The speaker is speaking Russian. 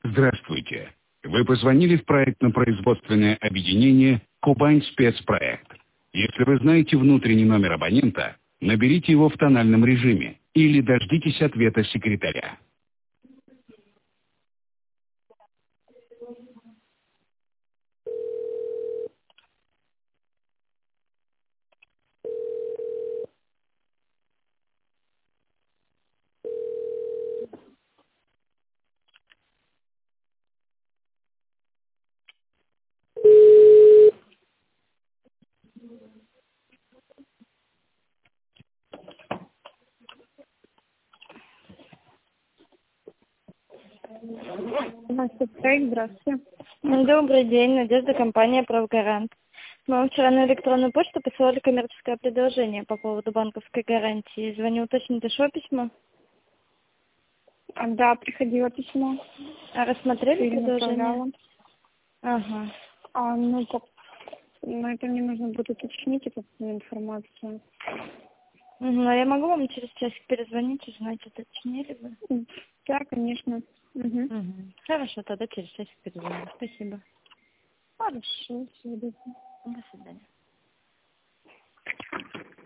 Здравствуйте. Вы позвонили в проектно-производственное объединение «Кубань спецпроект». Если вы знаете внутренний номер абонента, наберите его в тональном режиме или дождитесь ответа секретаря. Здравствуйте. Добрый день, Надежда, компания «Правгарант». Мы вам вчера на электронную почту посылали коммерческое предложение по поводу банковской гарантии. Звоню уточнить, дошло письмо? Да, приходило письмо. А рассмотрели предложение? Направляла. Ага. Это мне нужно будет уточнить эту информацию. А я могу вам через часик перезвонить, узнать, уточнили вы? Да, конечно. Хорошо, тогда через часик перезвоню. Спасибо. Хорошо, всего доброго. До свидания.